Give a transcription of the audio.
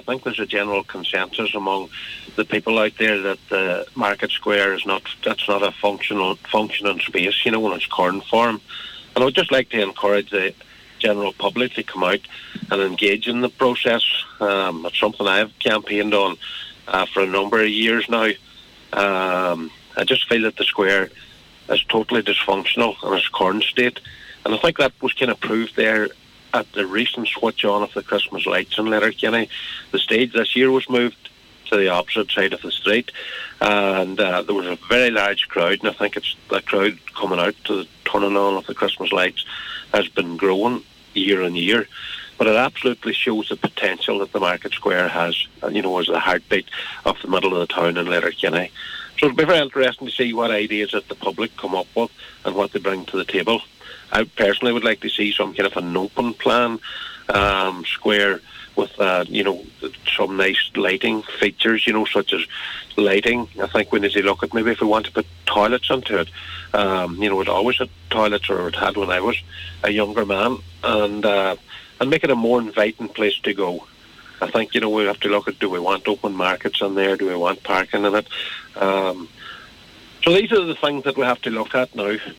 think there's a general consensus among the people out there that the Market Square is that's not a functioning space, in its current form. And I would just like to encourage the general public to come out and engage in the process. It's something I've campaigned on for a number of years now. I just feel that the square is totally dysfunctional in its current state, and I think that was kind of proved there at the recent switch on of the Christmas lights in Letterkenny. The stage this year was moved to the opposite side of the street, and there was a very large crowd, and I think it's the crowd coming out to the turning on of the Christmas lights has been growing year on year. But it absolutely shows the potential that the Market Square has, as the heartbeat of the middle of the town in Letterkenny. So it'll be very interesting to see what ideas that the public come up with and what they bring to the table. I personally would like to see some kind of an open plan square with, some nice lighting features, such as lighting. I think we need to look at maybe if we want to put toilets into it. It always had toilets, or it had when I was a younger man, and make it a more inviting place to go. I think, we have to look at, do we want open markets in there? Do we want parking in it? So these are the things that we have to look at now.